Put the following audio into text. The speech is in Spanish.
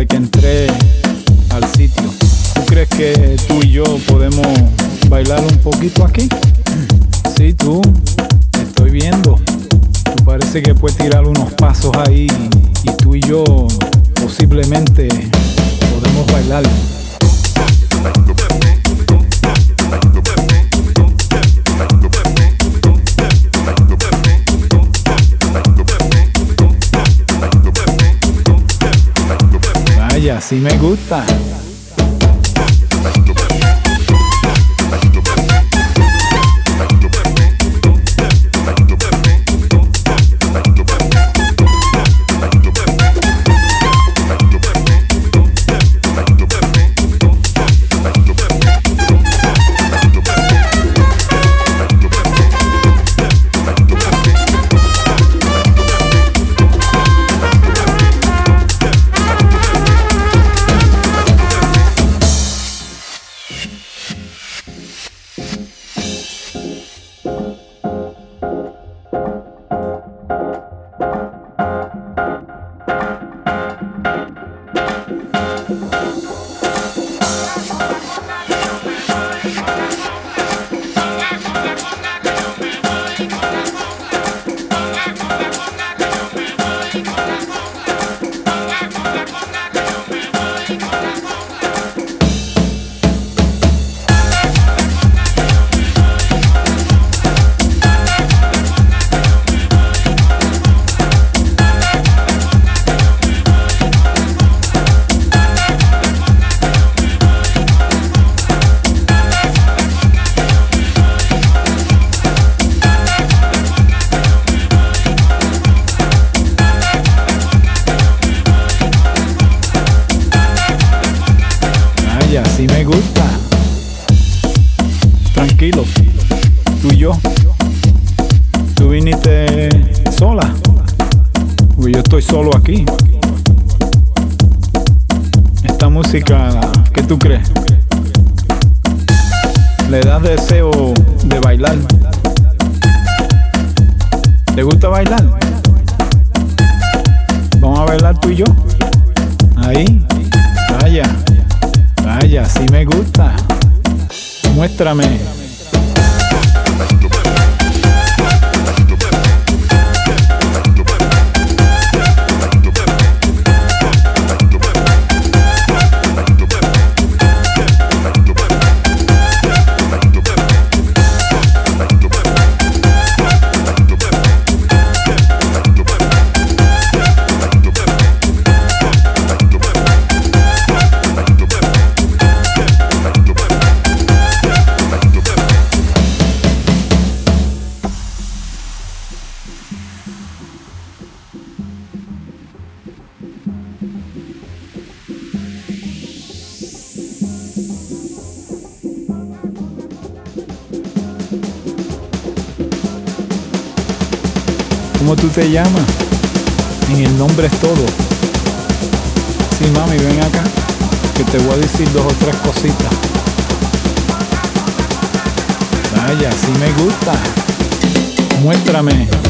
que entré al sitio. ¿Tú crees que tú y yo podemos bailar un poquito aquí? Sí, tú, te estoy viendo. Tú parece que puedes tirar unos pasos ahí y tú y yo posiblemente podemos bailar. Vaya, sí me gusta. Así me gusta. Tranquilo, tú y yo. Tú viniste sola, porque yo estoy solo aquí. Esta música, ¿qué tú crees? ¿Le das deseo de bailar? ¿Te gusta bailar? Vamos a bailar tú y yo. Ahí, vaya. Vaya, sí me gusta. Muéstrame. ¿Cómo tú te llamas? En el nombre es todo. Sí, mami, ven acá, que te voy a decir 2 o 3 cositas. Vaya, sí me gusta. Muéstrame.